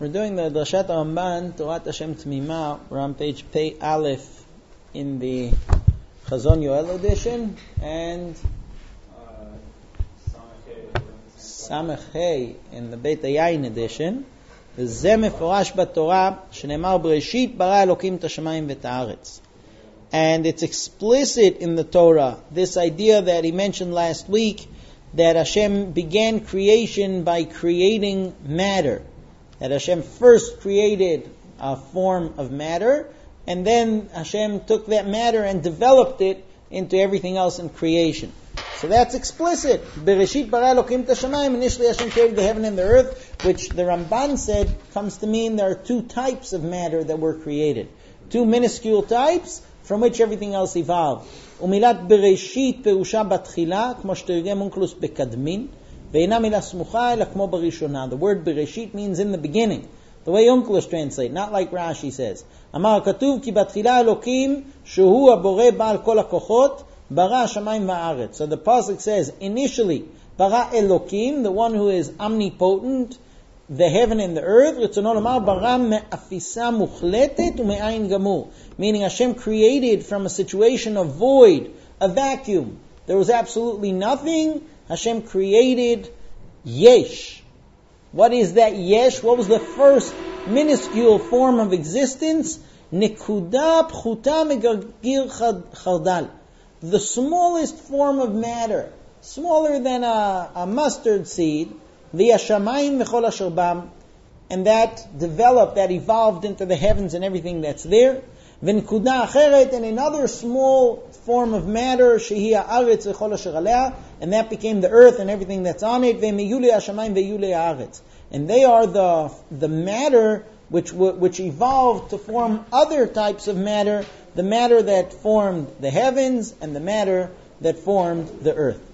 We're doing the Drashat Ramban, Torat Hashem Tmima. We're on page Pei Aleph in the Chazon Yoel edition and Samech Hey in the Beit Yayin edition. וזה מפורש בתורה שנאמר בראשית ברא אלוקים את השמיים ואת הארץ. And it's explicit in the Torah, this idea that he mentioned last week, that Hashem began creation by creating matter. That Hashem first created a form of matter, and then Hashem took that matter and developed it into everything else in creation. So that's explicit. Bereshit bara Elokim tashamayim. Initially Hashem created the heaven and the earth, which the Ramban said comes to mean there are two types of matter that were created. Two minuscule types from which everything else evolved. Umilat bereshit perusha batchila, kmo shtergem Onkelos bekadmin, ve'ina milah smucha ela kmo barishona. The word bereshit means in the beginning. The way Onkelos translate, not like Rashi says. Amar katuv ki batchila Elokim shehu abore ba'al kol hakochot bara shamayim va'aretz. So the pasuk says, initially, bara Elokim, the one who is omnipotent, the heaven and the earth, Ritzono lomar bara me'afisa muchletet u'me'ayin gamur. Meaning Hashem created from a situation of void, a vacuum. There was absolutely nothing. Hashem created yesh. What is that yesh? What was the first minuscule form of existence? Nekuda pchuta megargir chardal. The smallest form of matter, smaller than a mustard seed, via shamayim v'chol asher bam, and that developed, that evolved into the heavens and everything that's there. V'nekuda acheret, and another small form of matter, shehi ha'aretz v'chol asher alea, and that became the earth and everything that's on it. Ve'meyulei hashamayim ve'yulei ha'aretz, and they are the matter which evolved to form other types of matter, the matter that formed the heavens and the matter that formed the earth.